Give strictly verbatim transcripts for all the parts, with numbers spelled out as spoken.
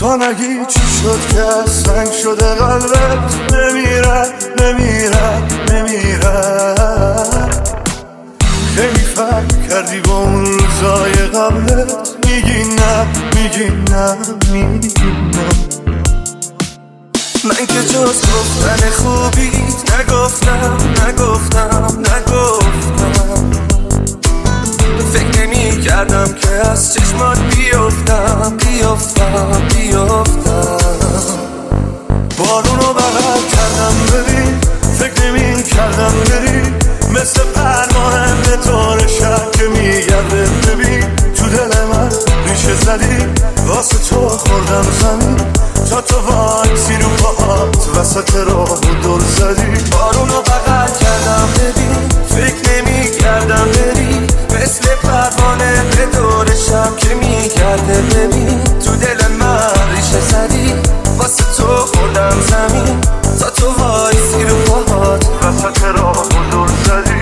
تا نگی چی شد که سنگ شده قلبت، نمیرد نمیرد نمیرد. خیلی فرق کردی با اون روزای قبلت، میگی نه میگی نه میگی نه. من که جز گفتن خوبیت نگفتم نگفتم نگفتم. فکر نمی کردم که از چشمات بیفتم بیفتم بیفتم. بارونو بغل کردم ببین، فکر نمی کردم بری، مثل پرماهم به طور شب که میگرده. ببین تو دل من ریشه زدی، واسه تو خوردم زمین، تا تو وایسی رو پاهات وسط راه دور زدی. بارونو بغل کردم ببین، فکر نمی کردم بری، مثل پروانه به دور شب که میگرده. ببین تو دل من ریشه زدی، واسه تو خوردم زمین، تا تو وایسی رو پاهات وسط راه دور زدی.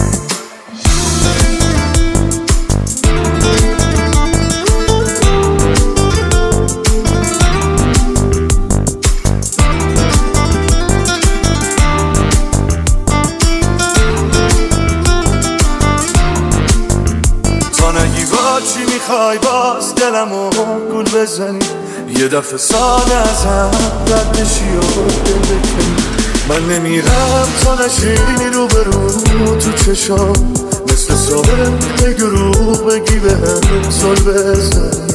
چی میخوای باز دلمو گول بزنی، یه دفعه ساده ازم رد بشی و دل بکنی. من نمیرم تا نشی رو برو تو چشام، مثل صبح گروه بگی به هم زل بزنی.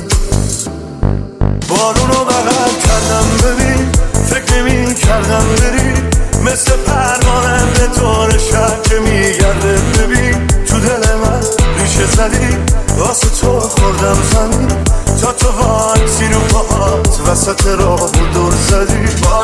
بارونو بغل کردم ببین، فکر نمی کردم بری، مثل پروانه به طور شب که میگرده. ببین تو دل من ریشه زدی، واسه تو خوردم زمین، تا تو وایسی رو پاهات وسط راه دور زدی.